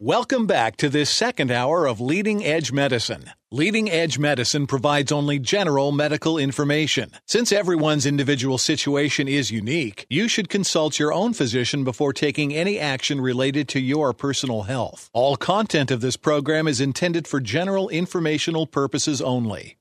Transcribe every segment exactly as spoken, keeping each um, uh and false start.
Welcome back to this second hour of Leading Edge Medicine. Leading Edge Medicine provides only general medical information. Since everyone's individual situation is unique, you should consult your own physician before taking any action related to your personal health. All content of this program is intended for general informational purposes only.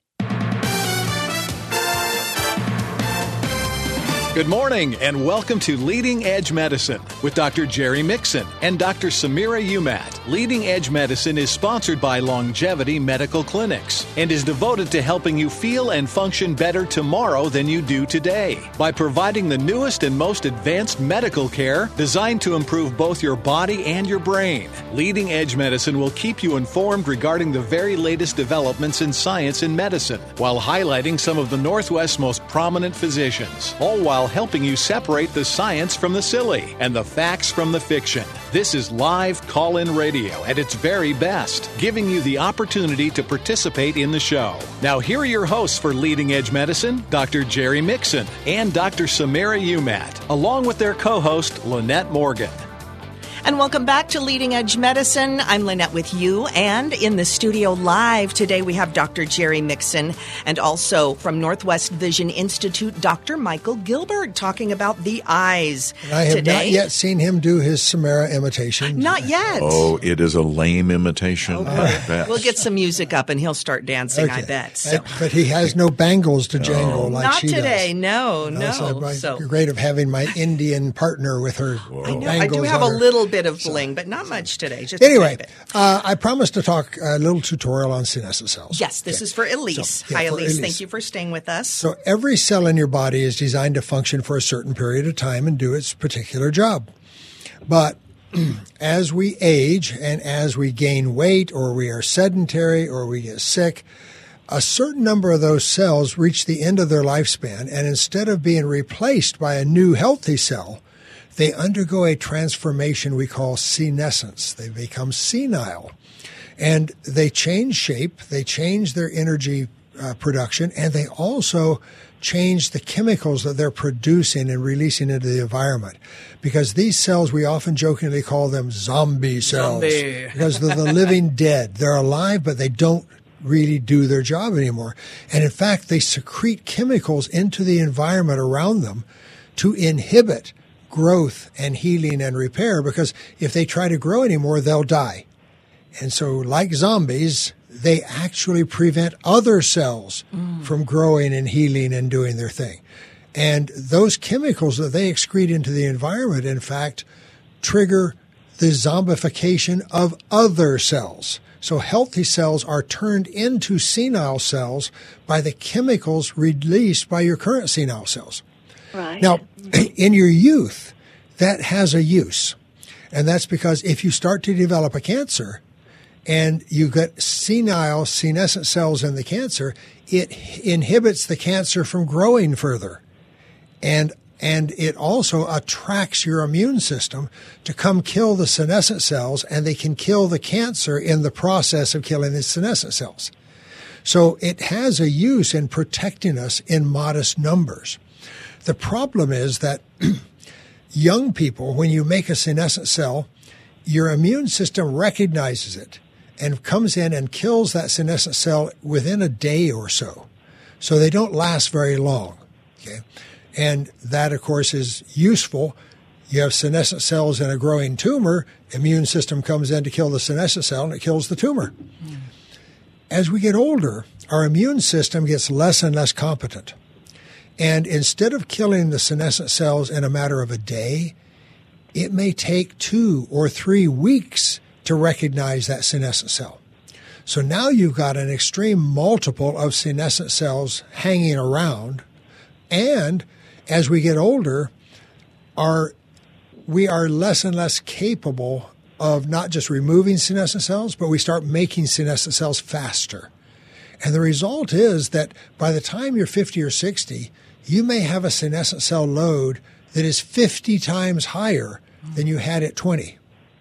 Good morning and welcome to Leading Edge Medicine with Doctor Jerry Mixon and Doctor Samira Umat. Leading Edge Medicine is sponsored by Longevity Medical Clinics and is devoted to helping you feel and function better tomorrow than you do today by providing the newest and most advanced medical care designed to improve both your body and your brain. Leading Edge Medicine will keep you informed regarding the very latest developments in science and medicine while highlighting some of the Northwest's most prominent physicians, all while helping you separate the science from the silly and the facts from the fiction. This is live call-in radio at its very best, giving you the opportunity to participate in the show. Now, here are your hosts for Leading Edge Medicine, Doctor Jerry Mixon and Doctor Samira Umat, along with their co-host, Lynette Morgan. And welcome back to Leading Edge Medicine. I'm Lynette with you, and in the studio live today we have Doctor Jerry Mixon and also from Northwest Vision Institute, Doctor Michael Gilbert, talking about the eyes. And I have today. not yet seen him do his Samara imitation. Not yet. Oh, it is a lame imitation. Okay. at best. We'll get some music up and he'll start dancing, Okay. I bet. So. Uh, But he has no bangles to jangle like Not she today, does. no, no. So, I'm So- great of having my Indian partner with her I know. bangles I do have a on her. little bit of bling, but not much today. Just Anyway, a bit. uh, I promised to talk a little tutorial on senescent cells. Yes, this Okay. is for Elise. So, yeah, Hi, for Elise. Elise. Thank you for staying with us. So every cell in your body is designed to function for a certain period of time and do its particular job. But as we age and as we gain weight or we are sedentary or we get sick, a certain number of those cells reach the end of their lifespan, and instead of being replaced by a new healthy cell, they undergo a transformation we call senescence. They become senile. And they change shape, they change their energy uh, production, and they also change the chemicals that they're producing and releasing into the environment. Because these cells, we often jokingly call them zombie cells. Zombie. Because they're the living dead. They're alive, but they don't really do their job anymore. And in fact, they secrete chemicals into the environment around them to inhibit growth and healing and repair, because if they try to grow anymore, they'll die. And so, like zombies, they actually prevent other cells mm. from growing and healing and doing their thing. And those chemicals that they excrete into the environment, in fact, trigger the zombification of other cells. So healthy cells are turned into senile cells by the chemicals released by your current senile cells. Right. Now, in your youth, that has a use. And that's because if you start to develop a cancer and you get senile, senescent cells in the cancer, it inhibits the cancer from growing further. And and it also attracts your immune system to come kill the senescent cells, and they can kill the cancer in the process of killing the senescent cells. So it has a use in protecting us in modest numbers. The problem is that young people, when you make a senescent cell, your immune system recognizes it and comes in and kills that senescent cell within a day or so. So they don't last very long. Okay? And that, of course, is useful. You have senescent cells in a growing tumor, immune system comes in to kill the senescent cell, and it kills the tumor. Mm. As we get older, our immune system gets less and less competent. And instead of killing the senescent cells in a matter of a day, it may take two or three weeks to recognize that senescent cell. So now you've got an extreme multiple of senescent cells hanging around. And as we get older, our, we are less and less capable of not just removing senescent cells, but we start making senescent cells faster. And the result is that by the time you're fifty or sixty, you may have a senescent cell load that is fifty times higher than you had at twenty.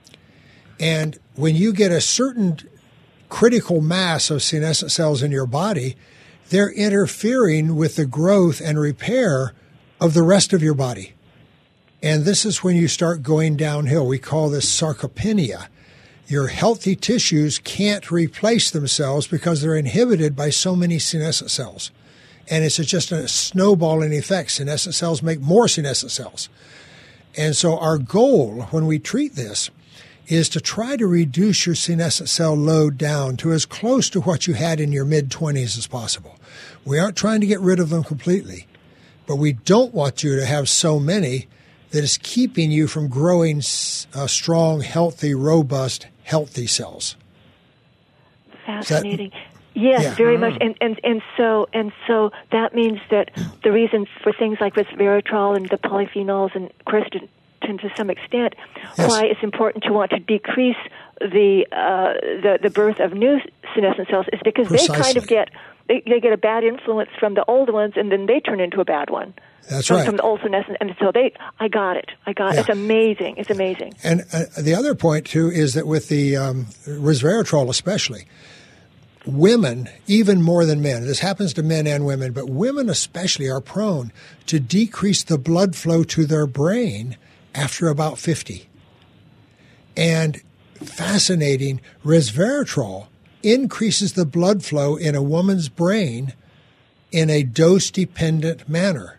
And when you get a certain critical mass of senescent cells in your body, they're interfering with the growth and repair of the rest of your body. And this is when you start going downhill. We call this sarcopenia. your healthy tissues can't replace themselves because they're inhibited by so many senescent cells. And it's just a snowballing effect. Senescent cells make more senescent cells. And so our goal when we treat this is to try to reduce your senescent cell load down to as close to what you had in your mid-twenties as possible. We aren't trying to get rid of them completely, but we don't want you to have so many that is keeping you from growing uh, strong, healthy, robust, healthy cells. Fascinating. Yes, yeah. very much. And, and and so and so that means that the reasons for things like resveratrol and the polyphenols and quercetin to some extent, yes. why it's important to want to decrease the uh, the the birth of new senescent cells is because Precisely. they kind of get they, they get a bad influence from the old ones, and then they turn into a bad one. That's from, right. From the old senescent, and so they, I got it. I got yeah. it. It's amazing. It's amazing. And uh, the other point too is that with the um, resveratrol, especially, women, even more than men, this happens to men and women, but women especially are prone to decrease the blood flow to their brain after about fifty. And fascinating, resveratrol increases the blood flow in a woman's brain in a dose-dependent manner.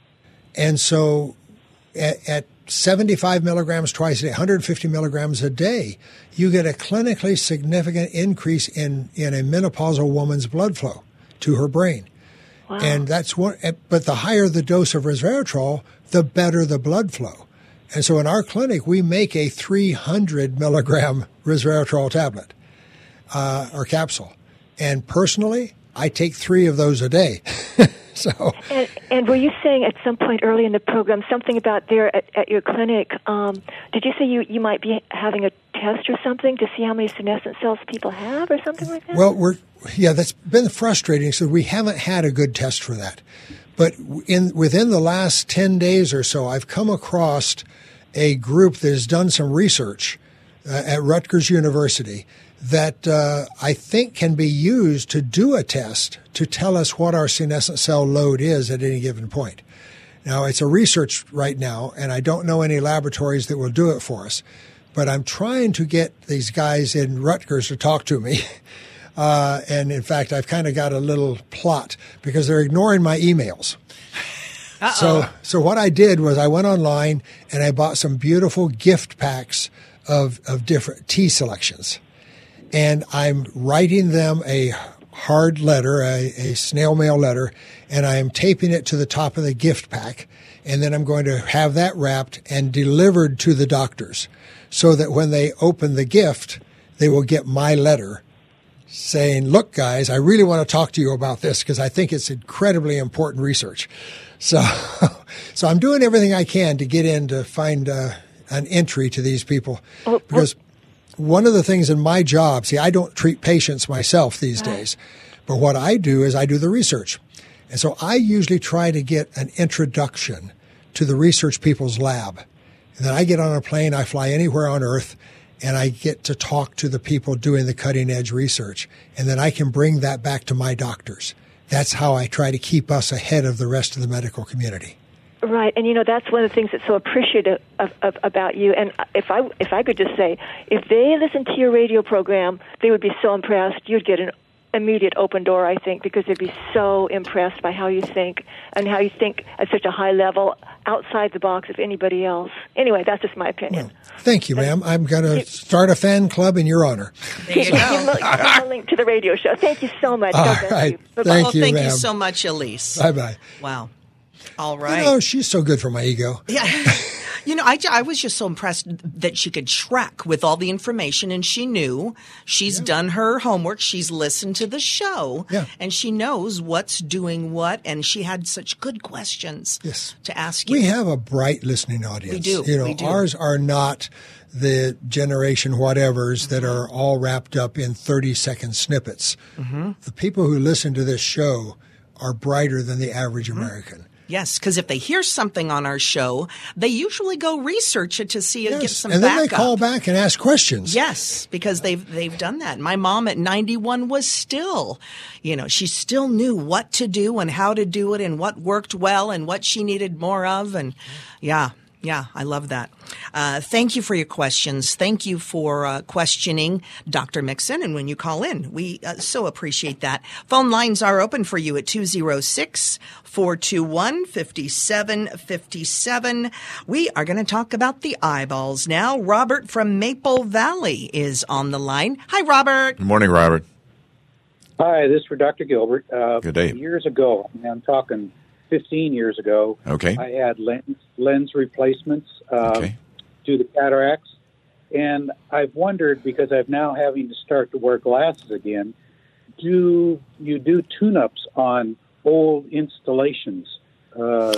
And so at, at seventy-five milligrams twice a day, one hundred fifty milligrams a day, you get a clinically significant increase in, in a menopausal woman's blood flow to her brain. Wow. And that's one, but the higher the dose of resveratrol, the better the blood flow. And so in our clinic, we make a three hundred milligram resveratrol tablet uh, or capsule. And personally, I take three of those a day. so, and, and were you saying at some point early in the program something about there at, at your clinic, um, did you say you, you might be having a test or something to see how many senescent cells people have or something like that? Well, we're yeah, that's been frustrating. So we haven't had a good test for that. But in within the last ten days or so, I've come across a group that has done some research uh, at Rutgers University that uh, I think can be used to do a test to tell us what our senescent cell load is at any given point. Now, it's a research right now, and I don't know any laboratories that will do it for us, but I'm trying to get these guys in Rutgers to talk to me. Uh, and in fact, I've kind of got a little plot because they're ignoring my emails. Uh-oh. So, so what I did was I went online and I bought some beautiful gift packs of, of different tea selections. And I'm writing them a hard letter, a, a snail mail letter, and I am taping it to the top of the gift pack. And then I'm going to have that wrapped and delivered to the doctors so that when they open the gift, they will get my letter saying, look, guys, I really want to talk to you about this because I think it's incredibly important research. So, so I'm doing everything I can to get in to find uh, an entry to these people because one of the things in my job, see, I don't treat patients myself these days, but what I do is I do the research. And so I usually try to get an introduction to the research people's lab. And then I get on a plane, I fly anywhere on earth, and I get to talk to the people doing the cutting edge research. And then I can bring that back to my doctors. That's how I try to keep us ahead of the rest of the medical community. Right, and you know that's one of the things that's so appreciative of, of, about you. And if I if I could just say, if they listened to your radio program, they would be so impressed. You'd get an immediate open door, I think, because they'd be so impressed by how you think and how you think at such a high level, outside the box of anybody else. Anyway, that's just my opinion. Well, thank you, ma'am. I'm going to start a fan club in your honor. There you go. Give them a link to the radio show. Thank you so much. All God bless right. you. Bye-bye. Thank well, you, thank ma'am. you so much, Elise. Bye-bye. Wow. All right. You know, she's so good for my ego. Yeah. You know, I, I was just so impressed that she could track with all the information, and she knew she's yeah. done her homework. She's listened to the show, yeah. and she knows what's doing what, and she had such good questions yes. to ask you. We have a bright listening audience. We do. You know, we do. Ours are not the generation whatevers mm-hmm. that are all wrapped up in thirty-second snippets. Mm-hmm. The people who listen to this show are brighter than the average mm-hmm. American. Yes, because if they hear something on our show, they usually go research it to see it yes. get some and then backup. They call back and ask questions. Yes, because they've they've done that. My mom at ninety-one was still, you know, she still knew what to do and how to do it and what worked well and what she needed more of. And yeah, Yeah, I love that. Uh, thank you for your questions. Thank you for uh, questioning Doctor Mixon. And when you call in, we uh, so appreciate that. Phone lines are open for you at two oh six, four two one, five seven five seven. We are going to talk about the eyeballs now. Robert from Maple Valley is on the line. Hi, Robert. Good morning, Robert. Hi, this is for Doctor Gilbert. Uh, Good day. Years ago, I'm talking fifteen years ago, Okay. I had lens, lens replacements uh, Okay. due to cataracts. And I've wondered, because I'm now having to start to wear glasses again, do you do tune-ups on old installations? Uh,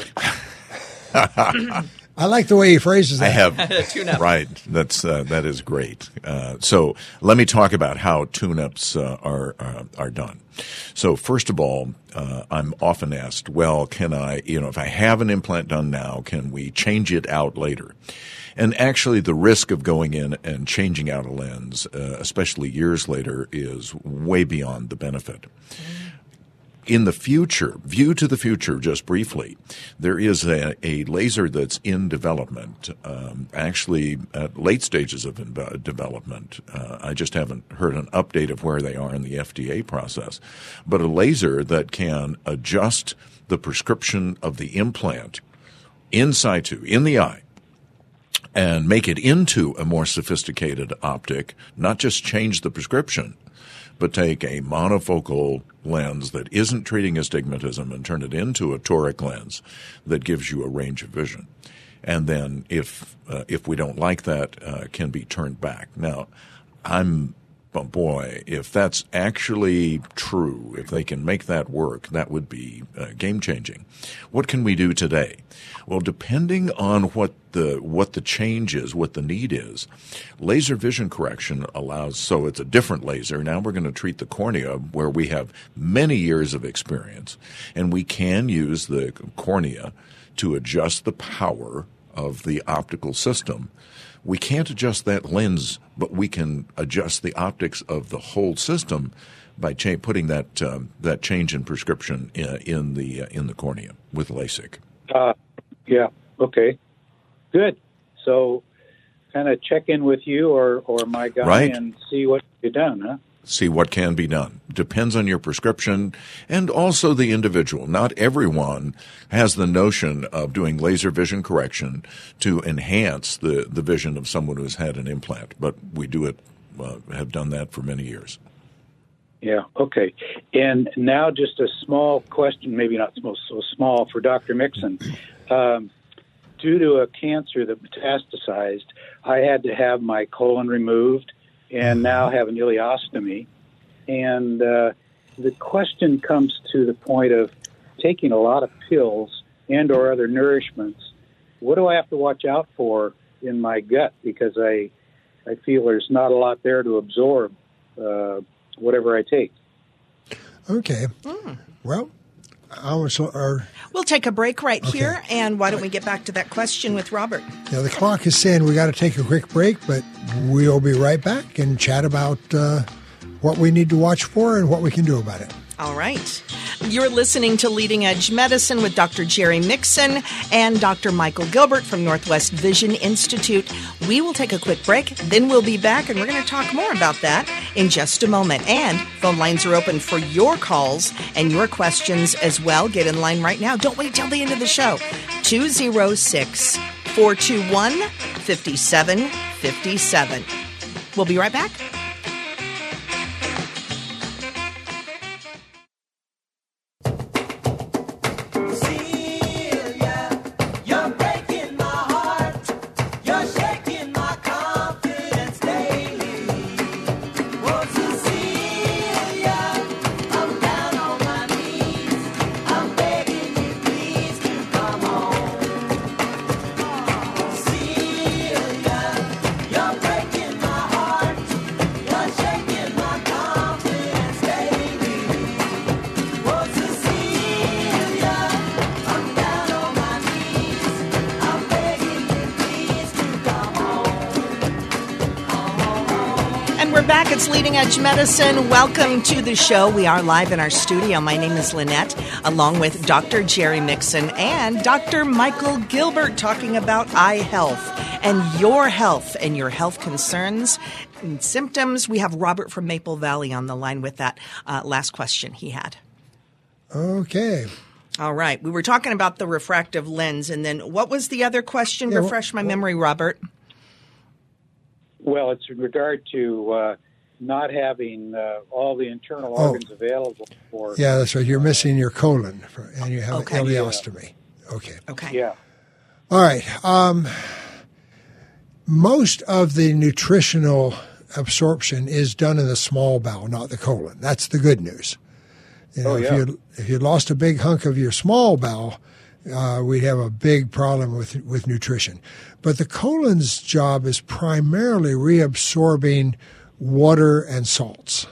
I like the way he phrases that. I have right. That's uh, that is great. Uh, so let me talk about how tune-ups uh, are uh, are done. So first of all, uh, I'm often asked, well, can I, you know, if I have an implant done now, can we change it out later? And actually, the risk of going in and changing out a lens, uh, especially years later, is way beyond the benefit. In the future, view to the future, just briefly, there is a, a laser that's in development, um, actually at late stages of in- development. Uh, I just haven't heard an update of where they are in the F D A process. But a laser that can adjust the prescription of the implant in situ, in the eye, and make it into a more sophisticated optic, not just change the prescription, but take a monofocal lens that isn't treating astigmatism and turn it into a toric lens that gives you a range of vision. And then if uh, if we don't like that, uh, can be turned back. Now, I'm, oh boy, if that's actually true, if they can make that work, that would be uh, game-changing. What can we do today? Well, depending on what the what the change is, what the need is, laser vision correction allows, so it's a different laser. Now we're going to treat the cornea where we have many years of experience, and we can use the cornea to adjust the power of the optical system. We can't adjust that lens, but we can adjust the optics of the whole system by cha- putting that um, that change in prescription in, in the uh, in the cornea with LASIK. uh, yeah, okay, good. So kind of check in with you or, or my guy Right. and see what you've done, huh? See what can be done. Depends on your prescription and also the individual. Not everyone has the notion of doing laser vision correction to enhance the, the vision of someone who's had an implant, but we do it, uh, have done that for many years. Yeah, okay. And now just a small question, maybe not so, so small, for Doctor Mixon. Um, due to a cancer that metastasized, I had to have my colon removed and now have an ileostomy. And uh, the question comes to the point of taking a lot of pills and or other nourishments. What do I have to watch out for in my gut? Because I, I feel there's not a lot there to absorb uh, whatever I take. Okay. Mm. Well, I was, or, We'll take a break right Okay. here, and why don't we get back to that question with Robert? now the clock is saying we got to take a quick break, but we'll be right back and chat about uh, what we need to watch for and what we can do about it. All right. You're listening to Leading Edge Medicine with Doctor Jerry Mixon and Doctor Michael Gilbert from Northwest Vision Institute. We will take a quick break, then we'll be back, and we're going to talk more about that in just a moment. And phone lines are open for your calls and your questions as well. Get in line right now. Don't wait till the end of the show. two oh six, four two one, five seven five seven. We'll be right back. back. It's Leading Edge Medicine. Welcome to the show. We are live in our studio. My name is Lynette, along with Doctor Jerry Mixon and Doctor Michael Gilbert, talking about eye health and your health and your health concerns and symptoms. We have Robert from Maple Valley on the line with that uh, last question he had. Okay. All right. We were talking about the refractive lens, and then what was the other question? Yeah, Refresh my well, memory, Robert. Well, it's in regard to uh, not having uh, all the internal Oh. organs available for. Yeah, that's right. You're missing your colon, for, and you have Okay. an ileostomy. Okay. Okay. Yeah. All right. Um, most of the nutritional absorption is done in the small bowel, not the colon. That's the good news. You know, Oh, yeah. if you if you lost a big hunk of your small bowel, uh, we'd have a big problem with with nutrition. But the colon's job is primarily reabsorbing water and salts.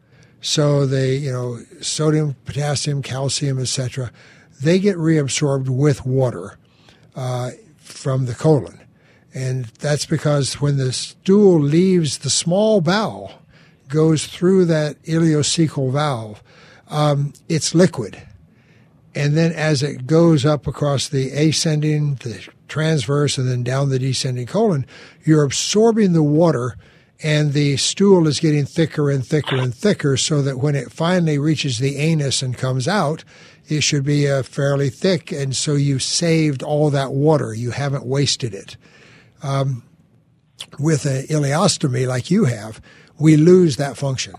So they, you know, sodium, potassium, calcium, et cetera, they get reabsorbed with water uh, from the colon. And that's because when the stool leaves the small bowel, goes through that ileocecal valve, um, it's liquid. And then as it goes up across the ascending, the transverse, and then down the descending colon, you're absorbing the water, and the stool is getting thicker and thicker and thicker, so that when it finally reaches the anus and comes out, it should be uh, fairly thick, and so you've saved all that water. You haven't wasted it. Um, with an ileostomy like you have, we lose that function.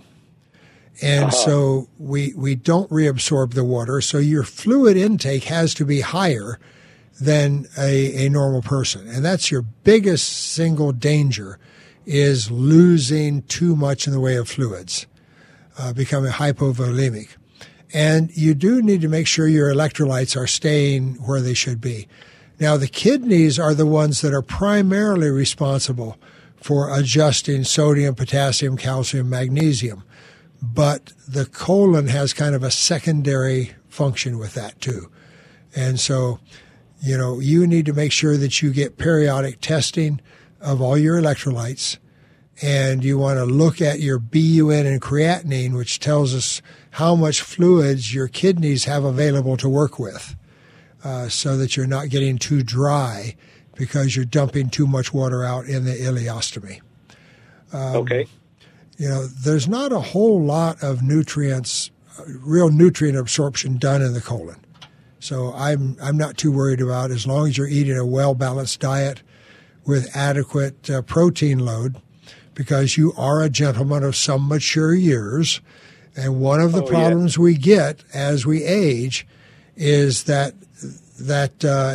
And uh-huh. so we we don't reabsorb the water, so your fluid intake has to be higher than a, a normal person. And that's your biggest single danger, is losing too much in the way of fluids, uh, becoming hypovolemic. And you do need to make sure your electrolytes are staying where they should be. Now, the kidneys are the ones that are primarily responsible for adjusting sodium, potassium, calcium, magnesium. But the colon has kind of a secondary function with that too. And so, you know, you need to make sure that you get periodic testing of all your electrolytes, and you want to look at your B U N and creatinine, which tells us how much fluids your kidneys have available to work with, uh, so that you're not getting too dry because you're dumping too much water out in the ileostomy. Um, okay. You know, there's not a whole lot of nutrients, real nutrient absorption done in the colon. So I'm I'm not too worried about it, as long as you're eating a well-balanced diet with adequate uh, protein load, because you are a gentleman of some mature years. And one of the oh, problems yeah. we get as we age is that that uh,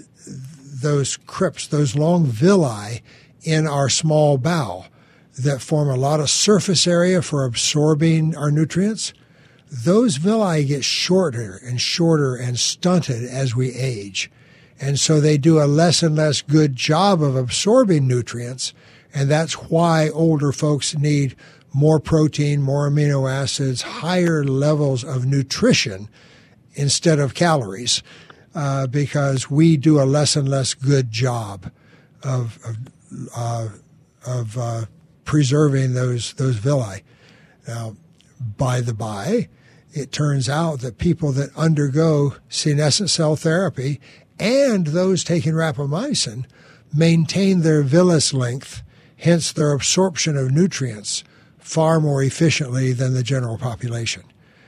those crypts, those long villi in our small bowel that form a lot of surface area for absorbing our nutrients, those villi get shorter and shorter and stunted as we age. And so they do a less and less good job of absorbing nutrients, and that's why older folks need more protein, more amino acids, higher levels of nutrition instead of calories, uh, because we do a less and less good job of of, uh, of uh, preserving those those villi. Now, by the by, it turns out that people that undergo senescent cell therapy and those taking rapamycin maintain their villus length, hence their absorption of nutrients, far more efficiently than the general population.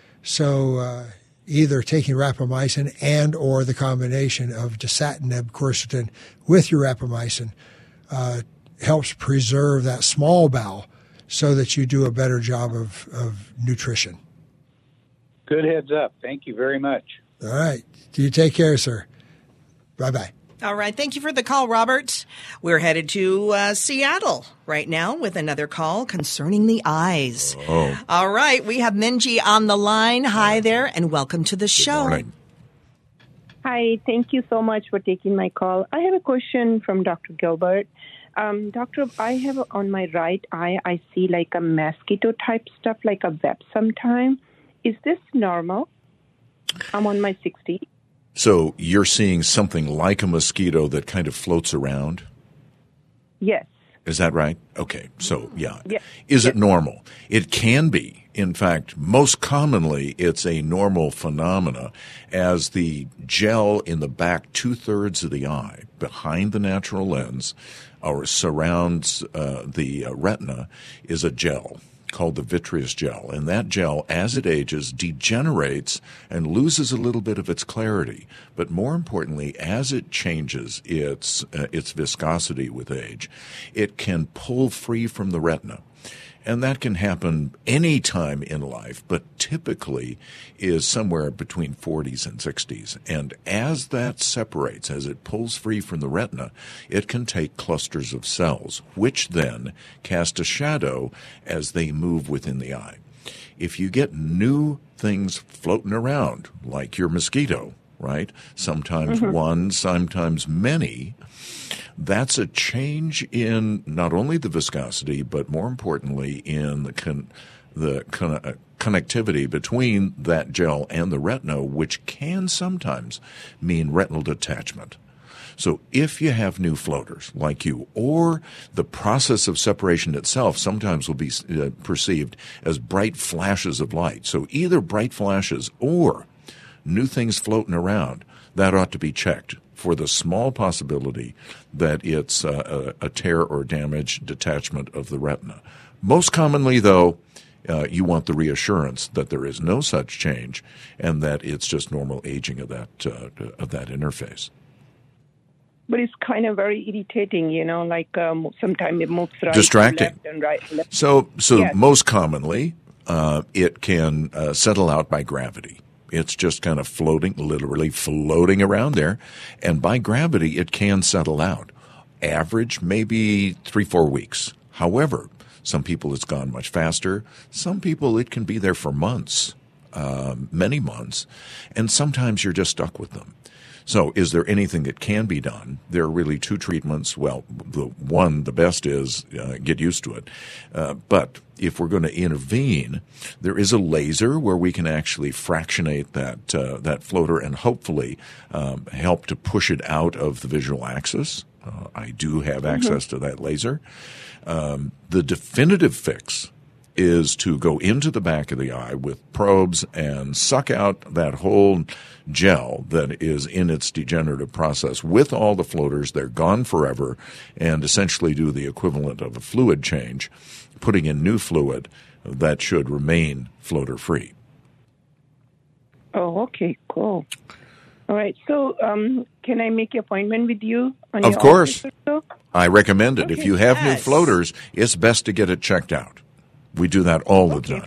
So uh, either taking rapamycin and or the combination of dasatinib, quercetin with your rapamycin uh, helps preserve that small bowel so that you do a better job of, of nutrition. Good heads up. Thank you very much. All right. Do you take care, sir? Bye-bye. All right. Thank you for the call, Robert. We're headed to uh, Seattle right now with another call concerning the eyes. Oh. All right. We have Minji on the line. Hi there, and welcome to the show. Good morning. Hi. Thank you so much for taking my call. I have a question from Doctor Gilbert. Um, doctor, I have on my right eye, I see like a mosquito type stuff, like a web sometime. Is this normal? I'm on my sixties. So you're seeing something like a mosquito that kind of floats around? Yes. Is that right? Okay. So, yeah. Yeah. Is yeah. it normal? It can be. In fact, most commonly, it's a normal phenomena as the gel in the back two-thirds of the eye, behind the natural lens, or surrounds uh, the uh, retina, is a gel called the vitreous gel. And that gel, as it ages, degenerates and loses a little bit of its clarity. But more importantly, as it changes its uh, its viscosity with age, it can pull free from the retina. And that can happen any time in life, but typically is somewhere between forties and sixties. And as that separates, as it pulls free from the retina, it can take clusters of cells, which then cast a shadow as they move within the eye. If you get new things floating around, like your mosquito, right? Sometimes mm-hmm. one, sometimes many. That's a change in not only the viscosity, but more importantly in the con- the con- uh, connectivity between that gel and the retina, which can sometimes mean retinal detachment. So if you have new floaters like you, or the process of separation itself sometimes will be uh, perceived as bright flashes of light. So either bright flashes or new things floating around, that ought to be checked for the small possibility that it's uh, a, a tear or damage, detachment of the retina. Most commonly, though, uh, you want the reassurance that there is no such change and that it's just normal aging of that uh, of that interface. But it's kind of very irritating, you know, like um, sometimes it moves right, distracting. left and right. Left. So, so yes. most commonly, uh, it can uh, settle out by gravity. It's just kind of floating, literally floating around there. And by gravity, it can settle out. Average, maybe three, four weeks. However, some people it's gone much faster. Some people it can be there for months, uh, many months. And sometimes you're just stuck with them. So is there anything that can be done? There are really two treatments. Well, the one, the best is uh, get used to it. Uh, but if we're going to intervene, there is a laser where we can actually fractionate that uh, that floater and hopefully um, help to push it out of the visual axis. Uh, I do have mm-hmm. access to that laser. Um, the definitive fix is to go into the back of the eye with probes and suck out that whole gel that is in its degenerative process with all the floaters. They're gone forever, and essentially do the equivalent of a fluid change, putting in new fluid that should remain floater-free. Oh, okay, cool. All right, so um, can I make an appointment with you? On of your course. So? I recommend it. Okay. If you have Yes. new floaters, it's best to get it checked out. We do that all the Okay, time.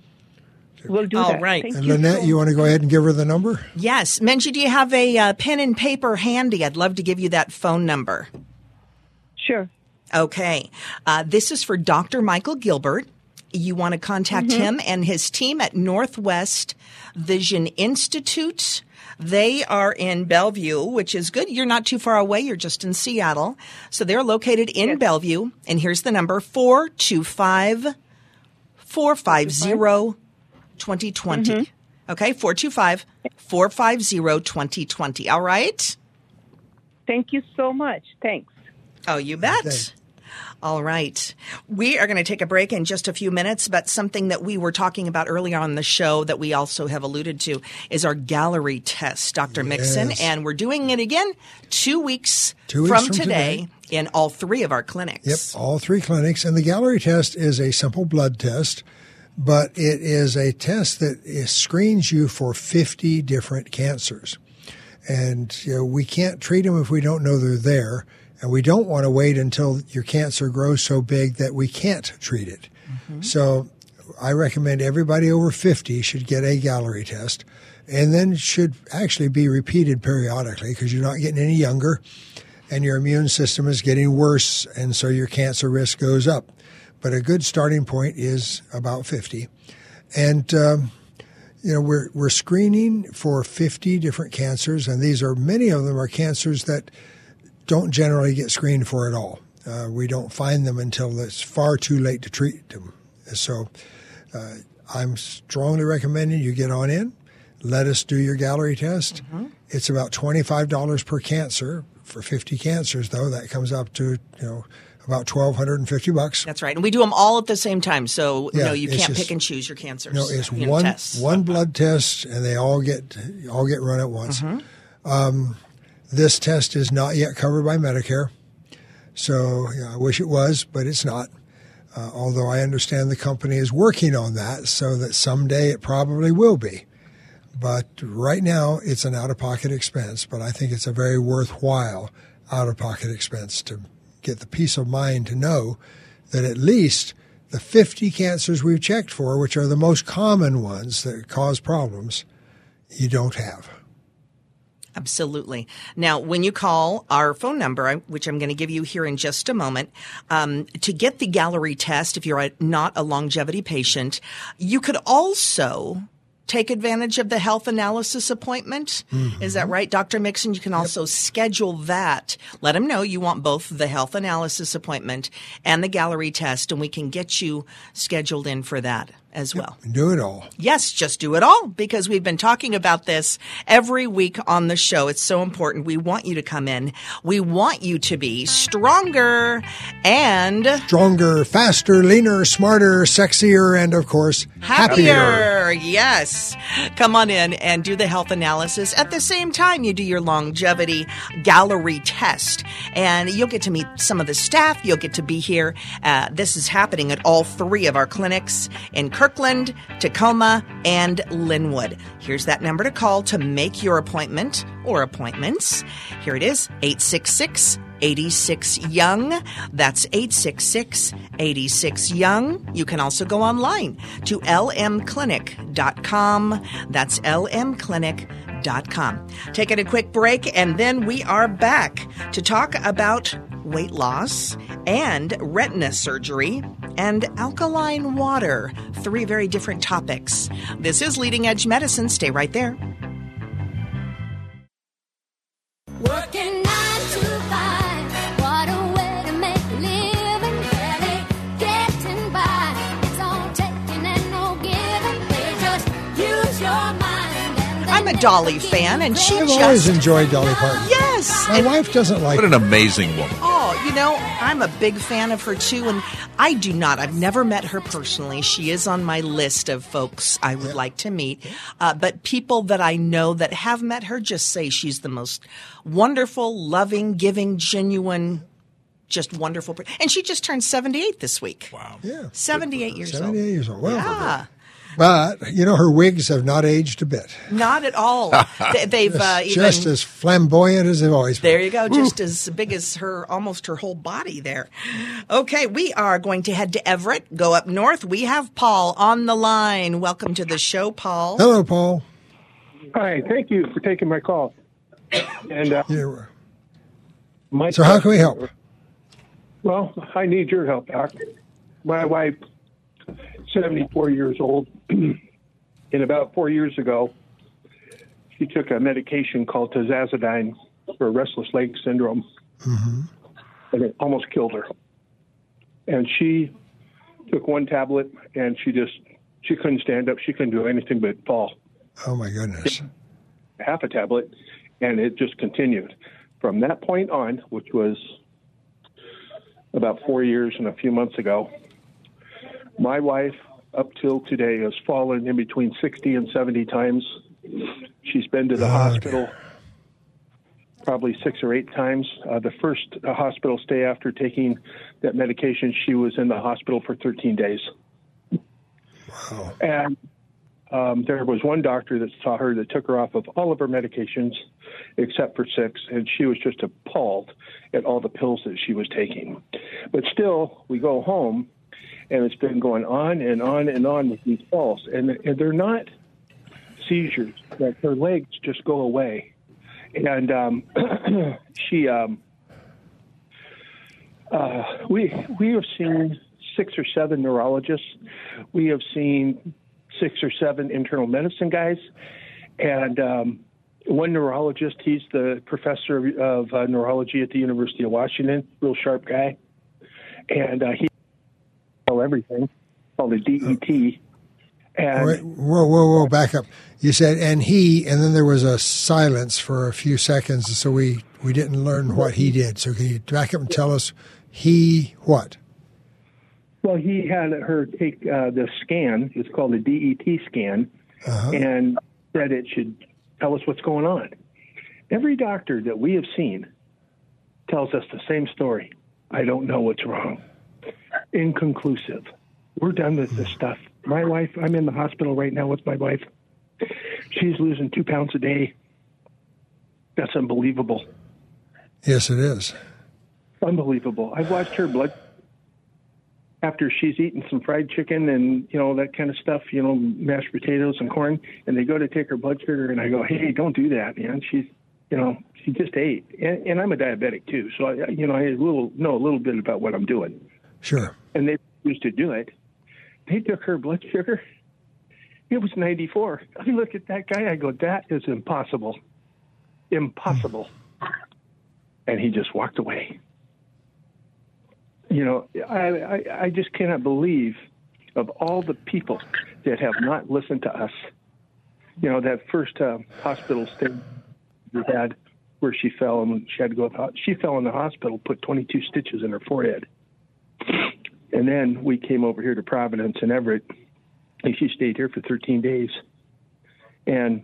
we'll do All that. right. Thank And you Lynette, so you want to go ahead and give her the number? Yes. Menji, do you have a uh, pen and paper handy? I'd love to give you that phone number. Sure. Okay. Uh, this is for Doctor Michael Gilbert. You want to contact Mm-hmm. him and his team at Northwest Vision Institute. They are in Bellevue, which is good. You're not too far away. You're just in Seattle. So they're located in Yes. Bellevue. And here's the number, four two five, four five zero, two zero two zero. Mm-hmm. Okay, four two five, four five zero, two zero two zero. All right? Thank you so much. Thanks. Oh, you bet. Okay. All right. We are going to take a break in just a few minutes, but something that we were talking about earlier on the show that we also have alluded to is our gallery test, Doctor Mixon, Yes. and we're doing it again two weeks, Two weeks from, from today, in all three of our clinics. Yep, all three clinics. And the gallery test is a simple blood test, but it is a test that is, screens you for fifty different cancers. And you know, we can't treat them if we don't know they're there. And we don't want to wait until your cancer grows so big that we can't treat it. Mm-hmm. So I recommend everybody over fifty should get a gallery test, and then should actually be repeated periodically because you're not getting any younger and your immune system is getting worse, and so your cancer risk goes up. But a good starting point is about fifty. And um, you know, we're we're screening for fifty different cancers, and these are many of them are cancers that don't generally get screened for at all. Uh, we don't find them until it's far too late to treat them. So uh, I'm strongly recommending you get on in. Let us do your gallery test. Mm-hmm. It's about twenty-five dollars per cancer. For fifty cancers, though, that comes up to, you know, about twelve fifty bucks. That's right. And we do them all at the same time. So, Yeah, no, you it's can't just- pick and choose your cancers. No, it's you know, one tests. one blood test, and they all get all get run at once. Mm-hmm. Um, this test is not yet covered by Medicare, so yeah, I wish it was, but it's not. Uh, although I understand the company is working on that, so that someday it probably will be. But right now, it's an out-of-pocket expense. But I think it's a very worthwhile out-of-pocket expense to get the peace of mind to know that at least the fifty cancers we've checked for, which are the most common ones that cause problems, you don't have. Absolutely. Now, when you call our phone number, which I'm going to give you here in just a moment, um, to get the Galleri test, if you're a, not a longevity patient, you could also take advantage of the health analysis appointment. Mm-hmm. Is that right, Doctor Mixon? You can also yep. schedule that. Let them know you want both the health analysis appointment and the Galleri test, and we can get you scheduled in for that as well. Yep. Do it all. Yes, just do it all, because we've been talking about this every week on the show. It's so important. We want you to come in. We want you to be stronger and stronger, faster, leaner, smarter, sexier, and of course, happier. happier. Yes. Come on in and do the health analysis. At the same time, you do your longevity Galleri test, and you'll get to meet some of the staff. You'll get to be here. Uh, this is happening at all three of our clinics in Kirkland, Tacoma, and Linwood. Here's that number to call to make your appointment or appointments. Here it is, eight six six, eight six, young. That's eight six six, eight six, young. You can also go online to l m clinic dot com. That's l m clinic dot com. Taking a quick break, and then we are back to talk about weight loss and retina surgery and alkaline water. Three very different topics. This is Leading Edge Medicine. Stay right there. Working nine to five, what a way to make a living. Barely getting by, it's all taking and no giving. They just use your mind. And I'm a Dolly fan, and she I've just... always enjoyed Dolly Parton. Yes! My and, wife doesn't like What an amazing woman. Oh, you know, I'm a big fan of her, too, and I do not. I've never met her personally. She is on my list of folks I would yeah. like to meet. Uh, but people that I know that have met her just say she's the most wonderful, loving, giving, genuine, just wonderful. Per- and she just turned seventy-eight this week. Wow. Yeah. seventy-eight years seventy-eight old. years old. Well, yeah. But, you know, her wigs have not aged a bit. Not at all. they, they've uh, even... Just as flamboyant as they've always been. There you go. Just as big as her, almost her whole body there. Okay, we are going to head to Everett, go up north. We have Paul on the line. Welcome to the show, Paul. Hello, Paul. Hi, thank you for taking my call. And uh, yeah. my So how can we help? Well, I need your help, Doc. My wife, seventy-four years old, and about four years ago, she took a medication called tazazidine for restless leg syndrome, mm-hmm. and it almost killed her. And she took one tablet, and she just, she couldn't stand up. She couldn't do anything but fall. Oh, my goodness. Half a tablet, and it just continued. From that point on, which was about four years and a few months ago, my wife, up till today, has fallen in between sixty and seventy times. She's been to the oh, hospital dear. probably six or eight times. Uh, the first uh, hospital stay after taking that medication, she was in the hospital for thirteen days. Wow. And um, there was one doctor that saw her that took her off of all of her medications except for six, and she was just appalled at all the pills that she was taking. But still, we go home, and it's been going on and on and on with these falls. And, and they're not seizures. Like her legs just go away. And um, she, um, uh, we we have seen six or seven neurologists. We have seen six or seven internal medicine guys. And um, one neurologist, he's the professor of uh, neurology at the University of Washington, real sharp guy. And uh, he everything, called a D E T. And Wait, whoa, whoa, whoa, back up. You said, and he, and then there was a silence for a few seconds, so we, we didn't learn what he did. So can you back up and tell us he what? Well, he had her take uh, the scan. It's called a D E T scan, uh-huh. and said it should tell us what's going on. Every doctor that we have seen tells us the same story. I don't know what's wrong. Inconclusive. We're done with this stuff. My wife, I'm in the hospital right now with my wife. She's losing two pounds a day. That's unbelievable. Yes, it is. Unbelievable. I've watched her blood after she's eaten some fried chicken and, you know, that kind of stuff, you know, mashed potatoes and corn, and they go to take her blood sugar, and I go, hey, don't do that, man. She's, you know, she just ate. And, and I'm a diabetic, too, so, I, you know, I a little, know a little bit about what I'm doing. Sure. And they used to do it. They took her blood sugar. It was ninety-four. I look at that guy, I go, that is impossible. Impossible. And he just walked away. You know, I, I, I just cannot believe of all the people that have not listened to us. You know, that first uh, hospital stay we had where she fell and she had to go, she fell in the hospital, put twenty-two stitches in her forehead. And then we came over here to Providence and Everett, and she stayed here for thirteen days. And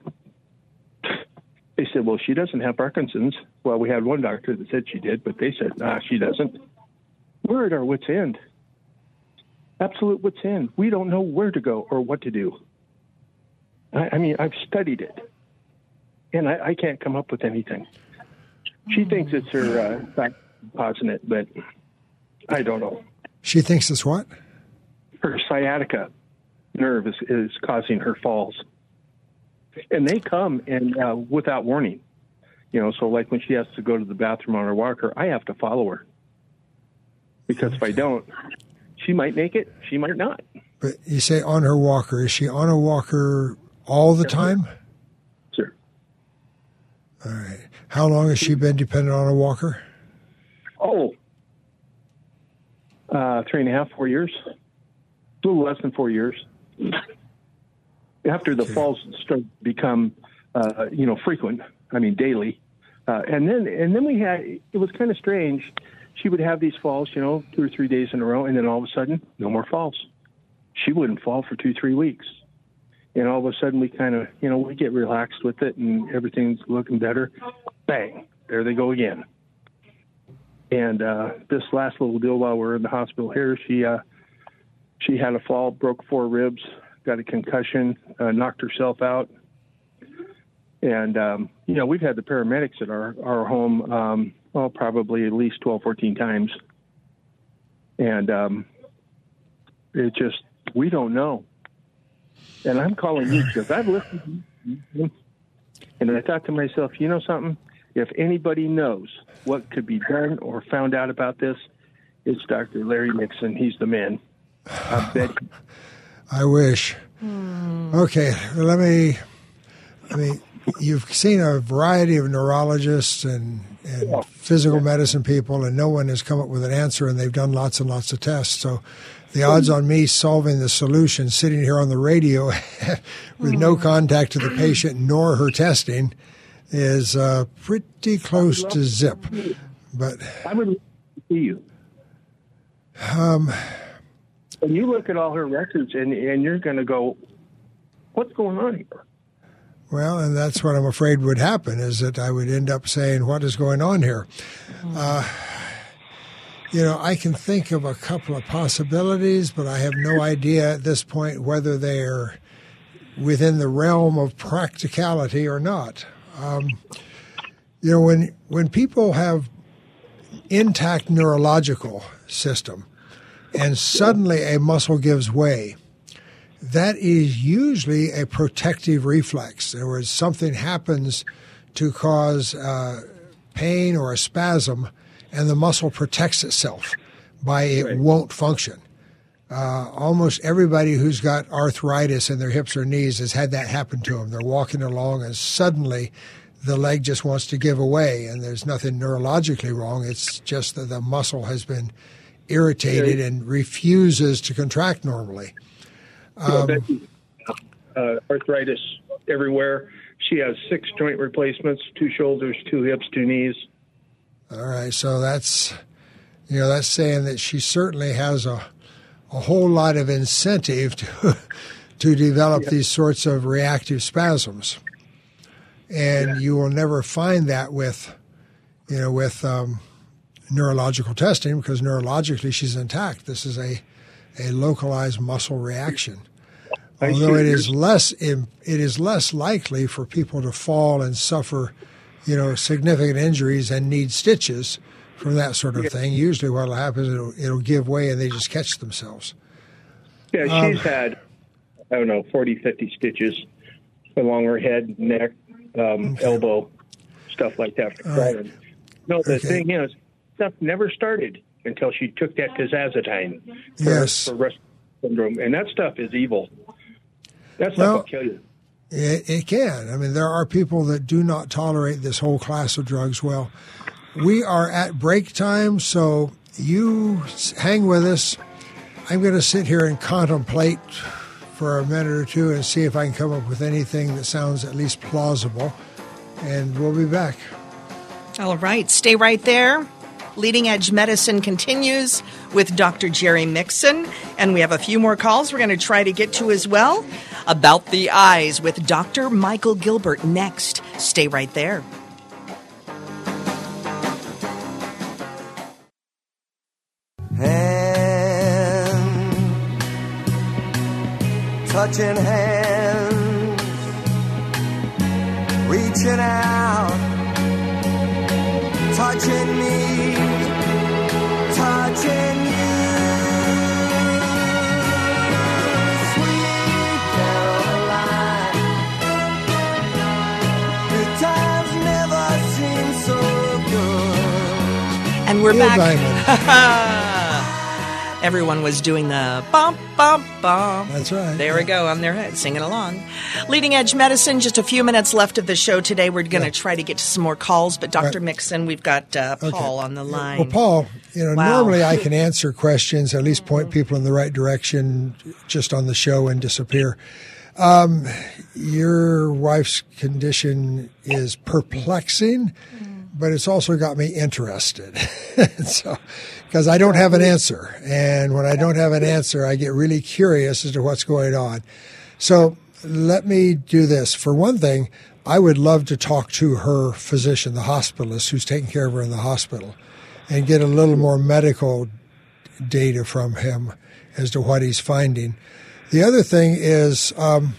they said, well, she doesn't have Parkinson's. Well, we had one doctor that said she did, but they said, nah, she doesn't. We're at our wit's end. Absolute wit's end. We don't know where to go or what to do. I, I mean, I've studied it, and I, I can't come up with anything. She thinks it's her uh, back causing it, but I don't know. She thinks it's what? Her sciatica nerve is, is causing her falls. And they come and uh, without warning. You know, so like when she has to go to the bathroom on her walker, I have to follow her. Because if I don't, she might make it, she might not. But you say on her walker. Is she on a walker all the time? Sure. All right. How long has she been dependent on a walker? Oh, uh, three and a half, four years. A little less than four years. After the okay. falls start to become, uh, you know, frequent, I mean, daily. Uh, and then and then we had, it was kind of strange. She would have these falls, you know, two or three days in a row, and then all of a sudden, no more falls. She wouldn't fall for two, three weeks. And all of a sudden, we kind of, you know, we get relaxed with it, and everything's looking better. Bang, there they go again. And uh, this last little deal while we're in the hospital here, she uh, she had a fall, broke four ribs, got a concussion, uh, knocked herself out. And, um, you know, we've had the paramedics at our, our home, um, well, probably at least twelve, fourteen times. And um, it just, we don't know. And I'm calling you because I've listened to you. And I thought to myself, you know something? If anybody knows what could be done or found out about this, it's Doctor Larry Nixon. He's the man. I bet. I wish. Mm. Okay, well, let me, I mean, you've seen a variety of neurologists and, and yeah. physical yeah. medicine people, and no one has come up with an answer, and they've done lots and lots of tests. So the odds on me solving the solution sitting here on the radio with mm. no contact to the patient nor her testing is uh, pretty close to zip. But I would see you. Um, and you look at all her records, and, and you're going to go, what's going on here? Well, and that's what I'm afraid would happen, is that I would end up saying, what is going on here? Uh, you know, I can think of a couple of possibilities, but I have no idea at this point whether they're within the realm of practicality or not. Um, you know, when when people have intact neurological system and suddenly a muscle gives way, that is usually a protective reflex. In other words, something happens to cause uh, pain or a spasm, and the muscle protects itself by it right. won't function. Uh, almost everybody who's got arthritis in their hips or knees has had that happen to them. They're walking along and suddenly the leg just wants to give away, and there's nothing neurologically wrong. It's just that the muscle has been irritated right. and refuses to contract normally. Um, uh, arthritis everywhere. She has six joint replacements, two shoulders, two hips, two knees. All right, so that's, you know, that's saying that she certainly has a a whole lot of incentive to to develop yeah. these sorts of reactive spasms, and yeah. you will never find that with, you know, with um, neurological testing, because neurologically she's intact. This is a a localized muscle reaction. Although it is less it is less likely for people to fall and suffer, you know, significant injuries and need stitches from that sort of thing. Usually what will happen is it'll, it'll give way and they just catch themselves. Yeah, she's um, had, I don't know, forty, fifty stitches along her head, neck, um, okay. elbow, stuff like that. For right. No, the okay. thing is, stuff never started until she took that Tazazatine for, yes. for respiratory syndrome, and that stuff is evil. That stuff well, will kill you. It, it can. I mean, there are people that do not tolerate this whole class of drugs well. We are at break time, so you hang with us. I'm going to sit here and contemplate for a minute or two and see if I can come up with anything that sounds at least plausible, and we'll be back. All right. Stay right there. Leading Edge Medicine continues with Doctor Jerry Mixon, and we have a few more calls we're going to try to get to as well. About the Eyes with Doctor Michael Gilbert next. Stay right there. Hand, touching hands, reaching out, touching me, touching you. Sweet Caroline, good times never seem so good. And we're Bill back. Everyone was doing the bump, bump, bump. That's right. There we go on their head, singing along. Leading Edge Medicine, just a few minutes left of the show today. We're going to yeah. try to get to some more calls, but Doctor Right. Mixon, we've got uh, Paul okay. on the line. Well, Paul, you know, wow. normally I can answer questions, at least point people in the right direction just on the show and disappear. Um, your wife's condition is perplexing, but it's also got me interested. so, because I don't have an answer. And when I don't have an answer, I get really curious as to what's going on. So let me do this. For one thing, I would love to talk to her physician, the hospitalist who's taking care of her in the hospital, and get a little more medical data from him as to what he's finding. The other thing is um,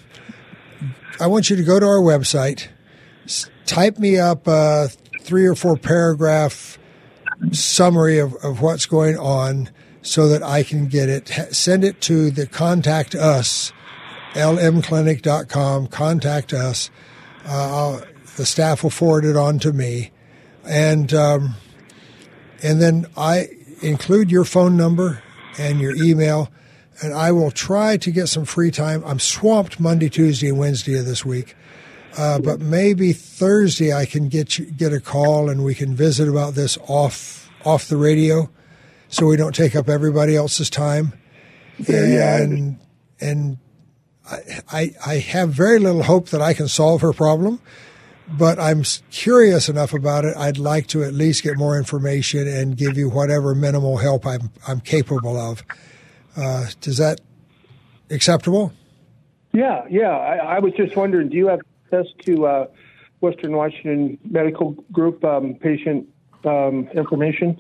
I want you to go to our website, type me up a three or four paragraph summary of, of what's going on so that I can get it. Send it to the Contact Us, L M clinic dot com, Contact Us. Uh, the staff will forward it on to me. And, um, and then I include your phone number and your email, and I will try to get some free time. I'm swamped Monday, Tuesday, and Wednesday of this week. Uh, but maybe Thursday I can get you, get a call and we can visit about this off off the radio, so we don't take up everybody else's time. Yeah, and yeah. and I, I I have very little hope that I can solve her problem, but I'm curious enough about it. I'd like to at least get more information and give you whatever minimal help I'm I'm capable of. Uh, is that acceptable? Yeah, yeah. I, I was just wondering, do you have access to uh, Western Washington Medical Group um, patient um, information?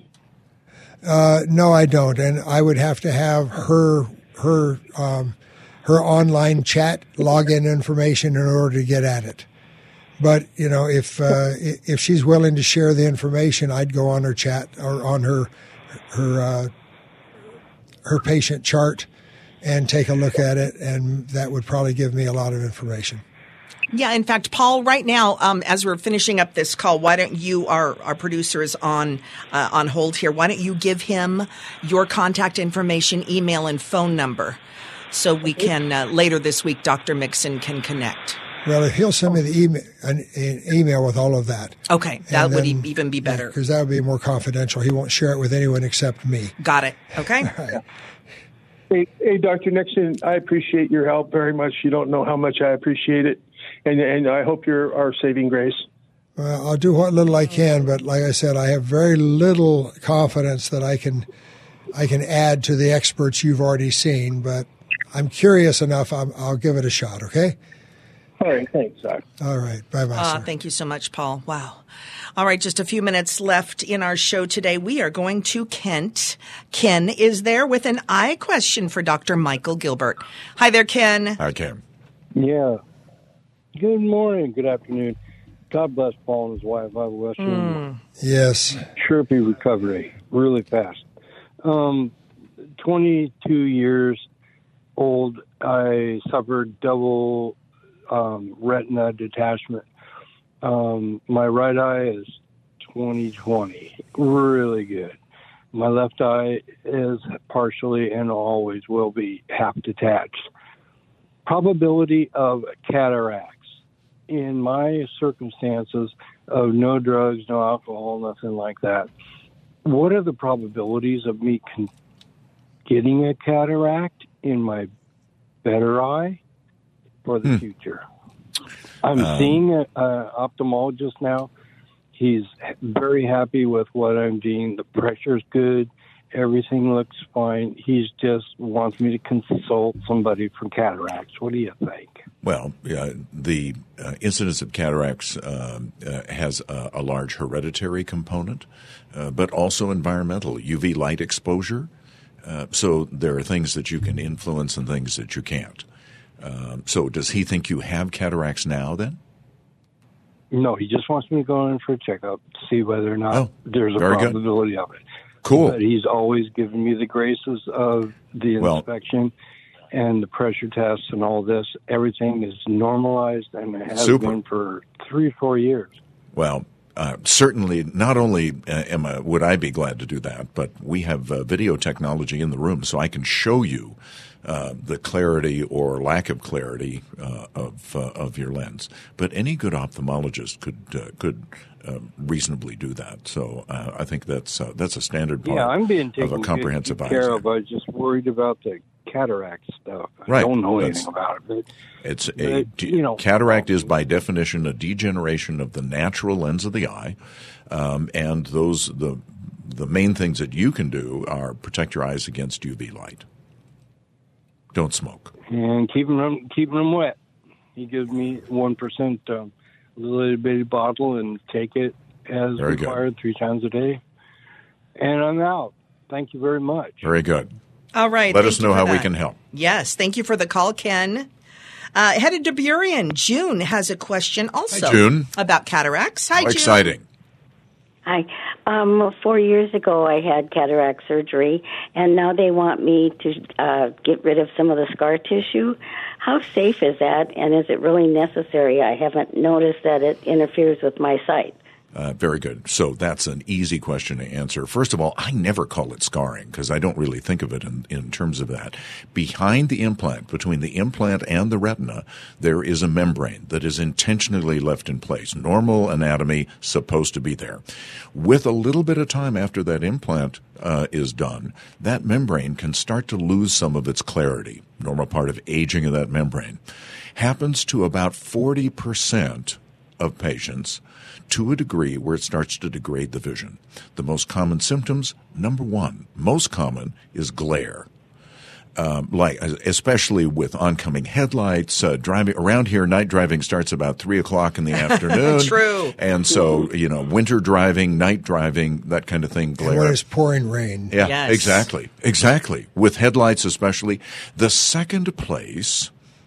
Uh, no, I don't, and I would have to have her her um, her online chat login information in order to get at it. But you know, if uh, if she's willing to share the information, I'd go on her chat or on her her uh, her patient chart and take a look at it, and that would probably give me a lot of information. Yeah, in fact, Paul, right now, um, as we're finishing up this call, why don't you, our, our producer is on uh, on hold here, why don't you give him your contact information, email, and phone number so we can, uh, later this week, Doctor Mixon can connect. Well, if he'll send me the email, an, an email with all of that. Okay, that then, would e- even be better. Because that would be more confidential. He won't share it with anyone except me. Got it. Okay. Right. Hey, hey, Doctor Nixon, I appreciate your help very much. You don't know how much I appreciate it. And and I hope you're our saving grace. Well, I'll do what little I can, but like I said, I have very little confidence that I can I can add to the experts you've already seen. But I'm curious enough. I'm, I'll give it a shot. Okay. All right. Thanks, Doc. All right. Bye bye. Uh, thank you so much, Paul. Wow. All right, just a few minutes left in our show today. We are going to Kent. Ken is there with an eye question for Doctor Michael Gilbert. Hi there, Ken. Hi, Ken. Yeah. Good morning. Good afternoon. God bless Paul and his wife. I wish him Mm. Yes. chirpy recovery really fast. Um, twenty-two years old, I suffered double um, retina detachment. Um, my right eye is twenty twenty, really good. My left eye is partially and always will be half detached. Probability of cataracts. In my circumstances of no drugs, no alcohol, nothing like that, what are the probabilities of me con- getting a cataract in my better eye for the Hmm. future? I'm Um, seeing an ophthalmologist now. He's very happy with what I'm doing. The pressure's good. Everything looks fine. He just wants me to consult somebody for cataracts. What do you think? Well, uh, the uh, incidence of cataracts um, uh, has a, a large hereditary component, uh, but also environmental, U V light exposure. Uh, so there are things that you can influence and things that you can't. Um, so does he think you have cataracts now then? No, he just wants me to go in for a checkup to see whether or not Oh, there's a very good. probability of it. Cool. But he's always given me the graces of the Well- inspection and the pressure tests and all this. Everything is normalized and it has Super. been for three, four years. Well, uh, certainly not only uh, am I, would I be glad to do that, but we have uh, video technology in the room, so I can show you uh, the clarity or lack of clarity uh, of uh, of your lens. But any good ophthalmologist could uh, could uh, reasonably do that. So uh, I think that's uh, that's a standard part Yeah, I'm being of taken a comprehensive good eye care exam. of. I was just worried about the cataract stuff. I Right. don't know That's- anything about it. But It's a But, de- you know- cataract is by definition a degeneration of the natural lens of the eye, um, and those the the main things that you can do are protect your eyes against U V light. Don't smoke. and keeping them keeping them wet. He gives me one percent um, little bitty bottle and take it as Very good. required three times a day. And I'm out. Thank you very much. Very good. All right. Let thank us you know for how we that. can help. Yes. Thank you for the call, Ken. Uh, headed to Burien. June has a question also Hi, June. about cataracts. Hi, How June. exciting. Hi. Um, four years ago, I had cataract surgery, and now they want me to uh, get rid of some of the scar tissue. How safe is that, and is it really necessary? I haven't noticed that it interferes with my sight. Uh, very good. So that's an easy question to answer. First of all, I never call it scarring because I don't really think of it in, in terms of that. Behind the implant, between the implant and the retina, there is a membrane that is intentionally left in place. Normal anatomy supposed to be there. With a little bit of time after that implant uh, is done, that membrane can start to lose some of its clarity. Normal part of aging of that membrane. Happens to about forty percent of patients, to a degree where it starts to degrade the vision. The most common symptoms, number one, most common is glare. Um, like especially with oncoming headlights, uh, driving around here, night driving starts about three o'clock in the afternoon. True. And so, you know, winter driving, night driving, that kind of thing, glare. And when it's pouring rain. Yeah, Yes. exactly. Exactly. With headlights especially. The second place,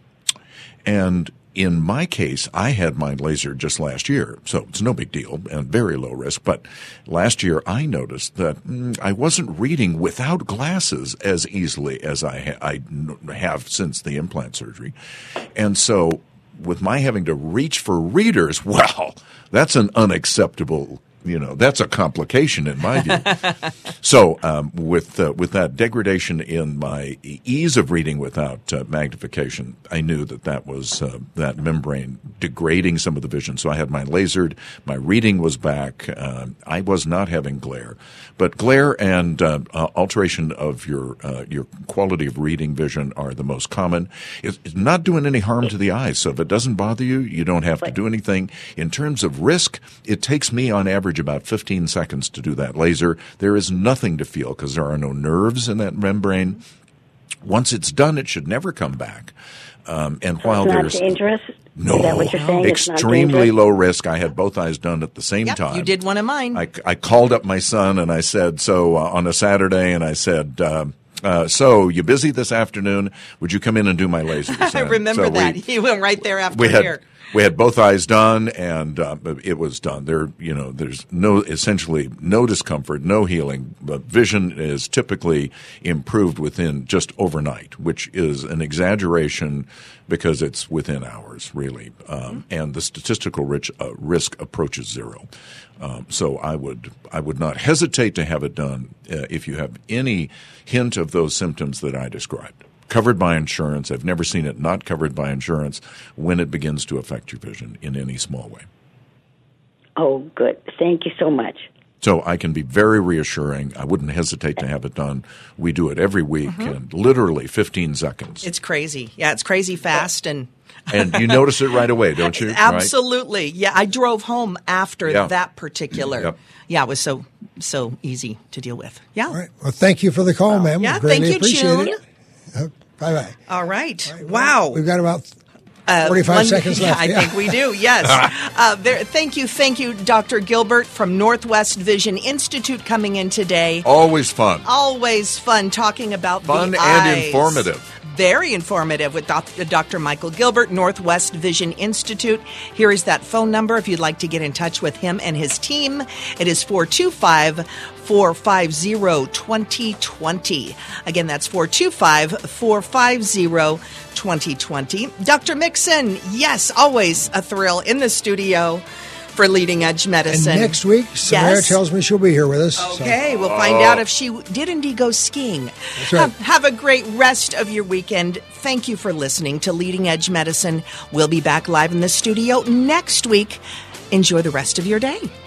and in my case, I had mine lasered just last year, so it's no big deal and very low risk. But last year, I noticed that mm, I wasn't reading without glasses as easily as I, ha- I n- have since the implant surgery. And so with my having to reach for readers, well, that's an unacceptable you know, that's a complication in my view. So um, with uh, with that degradation in my ease of reading without uh, magnification, I knew that that was uh, that membrane degrading some of the vision. So I had mine lasered. My reading was back. Uh, I was not having glare. But glare and uh, uh, alteration of your uh, your quality of reading vision are the most common. It's, it's not doing any harm to the eyes. So if it doesn't bother you, you don't have to do anything. In terms of risk, it takes me on average about fifteen seconds to do that laser. There is nothing to feel because there are no nerves in that membrane. Once it's done, it should never come back. Um, and while it's not there's dangerous. no, Is that what you're saying? extremely low risk. I had both eyes done at the same Yep, time. you did one of mine. I, I called up my son and I said, so uh, on a Saturday, and I said, uh, uh, so you busy this afternoon? Would you come in and do my lasers? I And remember so that. We, He went right there after we had, here. We had both eyes done, and uh, it was done. There, you know, there's no essentially no discomfort, no healing. But vision is typically improved within just overnight, which is an exaggeration because it's within hours, really, um, mm-hmm. and the statistical rich, uh, risk approaches zero. Um, so I would I would not hesitate to have it done uh, if you have any hint of those symptoms that I described. Covered by insurance. I've never seen it not covered by insurance when it begins to affect your vision in any small way. Oh, good. Thank you so much. So I can be very reassuring. I wouldn't hesitate to have it done. We do it every week mm-hmm. in literally fifteen seconds. It's crazy. Yeah, it's crazy fast. And and you notice it right away, don't you? Absolutely. Right? Yeah, I drove home after yeah. that particular. Yep. Yeah, it was so so easy to deal with. Yeah. All right. Well, thank you for the call, ma'am. Yeah, we greatly thank you, appreciate June. it. Uh, bye-bye. All right. All right. Wow. We've got about Uh, forty-five one, seconds yeah, left. I Yeah. think we do, yes. uh, there, thank you, thank you, Doctor Gilbert from Northwest Vision Institute coming in today. Always fun. Always fun talking about fun the and eyes. informative. Very informative with Doctor Michael Gilbert, Northwest Vision Institute. Here is that phone number if you'd like to get in touch with him and his team. It is four two five, four five zero, two zero two zero. Again, that's four two five, four five zero, two zero two zero. Doctor Mixon, yes, always a thrill in the studio for Leading Edge Medicine. And next week, Samara yes. tells me she'll be here with us. Okay, so. we'll find out if she did indeed go skiing. That's right. Have, have a great rest of your weekend. Thank you for listening to Leading Edge Medicine. We'll be back live in the studio next week. Enjoy the rest of your day.